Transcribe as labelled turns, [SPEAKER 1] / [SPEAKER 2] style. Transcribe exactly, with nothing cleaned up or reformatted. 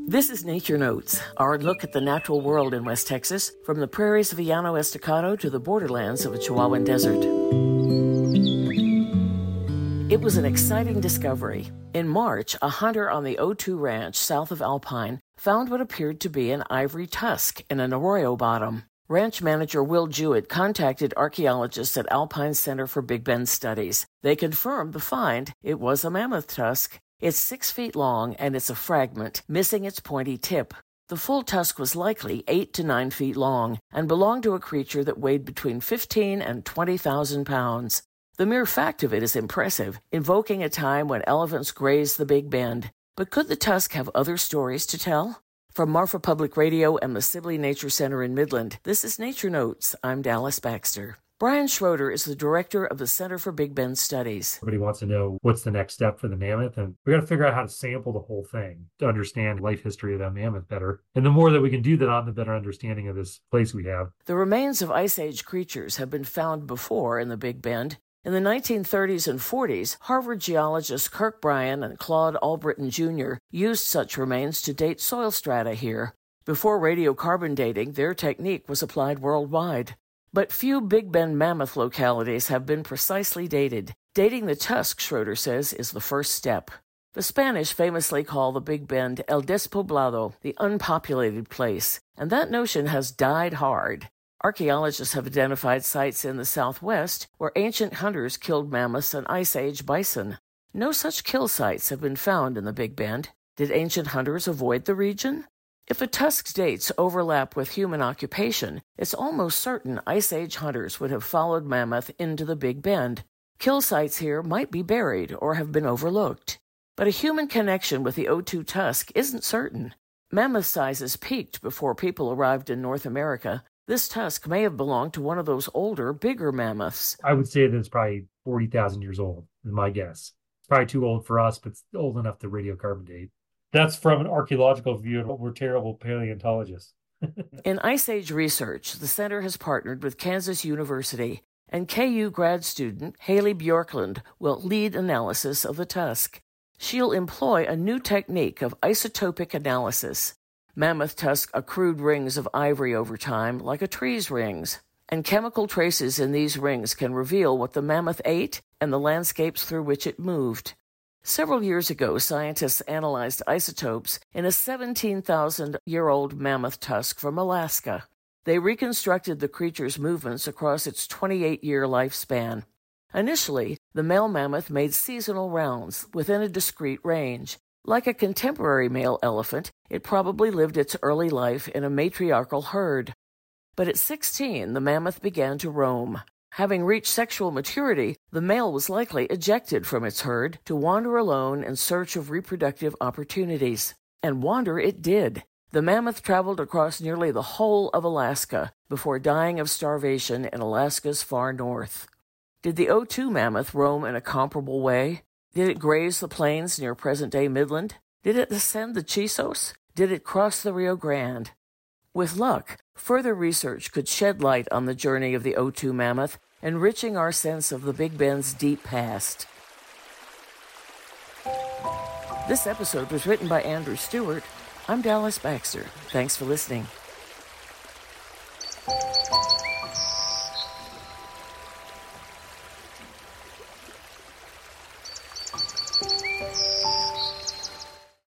[SPEAKER 1] This is Nature Notes, our look at the natural world in West Texas, from the prairies of the Llano Estacado to the borderlands of the Chihuahuan Desert. It was an exciting discovery. In March, a hunter on the O two Ranch south of Alpine found what appeared to be an ivory tusk in an arroyo bottom. Ranch manager Will Jewett contacted archaeologists at Alpine Center for Big Bend Studies. They confirmed the find. It was a mammoth tusk. It's six feet long, and it's a fragment, missing its pointy tip. The full tusk was likely eight to nine feet long and belonged to a creature that weighed between fifteen and twenty thousand pounds. The mere fact of it is impressive, invoking a time when elephants grazed the Big Bend. But could the tusk have other stories to tell? From Marfa Public Radio and the Sibley Nature Center in Midland, this is Nature Notes. I'm Dallas Baxter. Brian Schroeder is the director of the Center for Big Bend Studies.
[SPEAKER 2] Everybody wants to know what's the next step for the mammoth, and we got to figure out how to sample the whole thing to understand life history of that mammoth better. And the more that we can do that, on the better understanding of this place we have.
[SPEAKER 1] The remains of Ice Age creatures have been found before in the Big Bend. In the nineteen thirties and forties, Harvard geologists Kirk Bryan and Claude Albritton Junior used such remains to date soil strata here. Before radiocarbon dating, their technique was applied worldwide. But few Big Bend mammoth localities have been precisely dated. Dating the tusk, Schroeder says, is the first step. The Spanish famously call the Big Bend El Despoblado, the unpopulated place, and that notion has died hard. Archaeologists have identified sites in the southwest where ancient hunters killed mammoths and Ice Age bison. No such kill sites have been found in the Big Bend. Did ancient hunters avoid the region? If a tusk's dates overlap with human occupation, it's almost certain Ice Age hunters would have followed mammoth into the Big Bend. Kill sites here might be buried or have been overlooked. But a human connection with the O two tusk isn't certain. Mammoth sizes peaked before people arrived in North America. This tusk may have belonged to one of those older, bigger mammoths.
[SPEAKER 2] I would say that it's probably forty thousand years old, is my guess. It's probably too old for us, but it's old enough to radiocarbon date. That's from an archaeological view, and we're terrible paleontologists.
[SPEAKER 1] In Ice Age research, the center has partnered with Kansas University, and K U grad student Haley Bjorklund will lead analysis of the tusk. She'll employ a new technique of isotopic analysis. Mammoth tusk accrued rings of ivory over time, like a tree's rings, and chemical traces in these rings can reveal what the mammoth ate and the landscapes through which it moved. Several years ago, scientists analyzed isotopes in a seventeen thousand year old mammoth tusk from Alaska. They reconstructed the creature's movements across its twenty-eight year lifespan. Initially, the male mammoth made seasonal rounds within a discrete range. Like a contemporary male elephant, it probably lived its early life in a matriarchal herd. But at sixteen, the mammoth began to roam. Having reached sexual maturity, the male was likely ejected from its herd to wander alone in search of reproductive opportunities. And wander it did. The mammoth traveled across nearly the whole of Alaska before dying of starvation in Alaska's far north. Did the O two mammoth roam in a comparable way? Did it graze the plains near present-day Midland? Did it ascend the Chisos? Did it cross the Rio Grande? With luck, further research could shed light on the journey of the O two mammoth, enriching our sense of the Big Bend's deep past. This episode was written by Andrew Stewart. I'm Dallas Baxter. Thanks for listening.